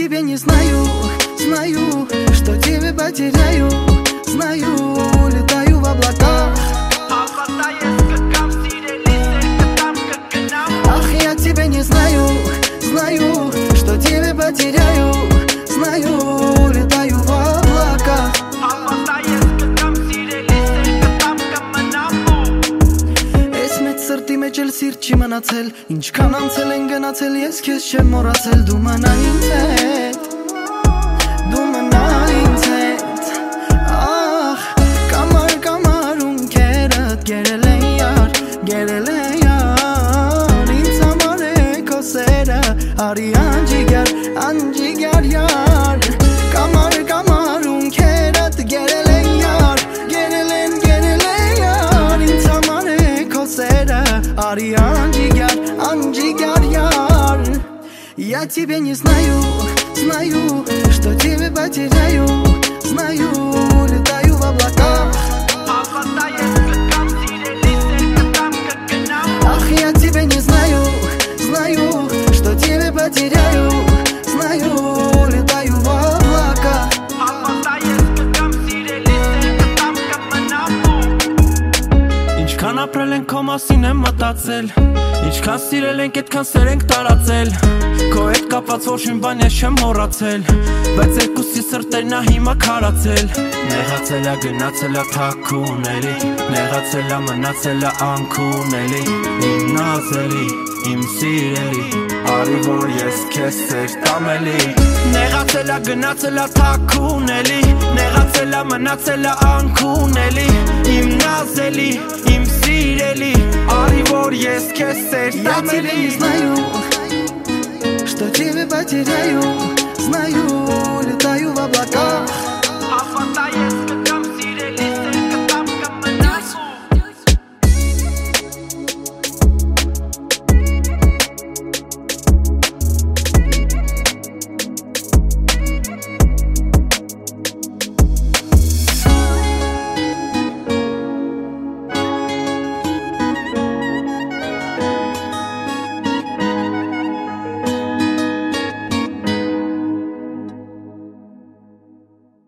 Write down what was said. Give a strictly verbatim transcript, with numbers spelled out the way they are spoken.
тебя не знаю, знаю, что тебя потеряю. Знаю, улетаю в облаках. Ах, я тебя не знаю, знаю, что тебя потеряю. Знаю, улетаю в облаках. Ես մեծ սրտի մեջ էլ սիրտ չի մնացել. Ինչքան անցել են գնացել, ես քեզ չեմ մոռացել. Դու մնա ինձ հետ, դու մնա ինձ հետ. Ախ, կամար կամար ունքերդ գերել են յար, գերել են յար. Ինձ համար է քո սերը, արի անջիգար, անջիգար յար. Կամար կամար ունքերդ գերել են յար, գերել են, գերել են յար. Ինձ համար է քո սերը, արի անջիգար, անջիգար յար. Я тебя не знаю, знаю, что тебя потеряю. Знаю, улетаю в облаках. Ах, я тебя не знаю, знаю, что тебя потеряю. Знаю, улетаю в облаках. Ինչքան ապրել ենք քո մասին եմ մտածել. Ինչքան սիրել ենք, այդքան սեր ենք տարածել. Քո հետ կապված ոչ մի բան ես չեմ մոռացել. Բայց երկուսի սրտերն ա հիմա քարացել. Նեղացել ա, գնացել ա թաքուների. Նեղացել ա, մնացել ա անքունելի. Իմ նազելի, իմ սիրելի, արի որ ես քեզ սեր տամելի. Նեղացել ա, գնացել ա թաքուների. Նեղացել ա, մնացել ա անքունելի. Իմ նազելի, իմ սիրելի, արի որ ես քեզ սեր Я тебя տամելի. не знаю, что тебя потеряю. Знаю, улетаю в облаках.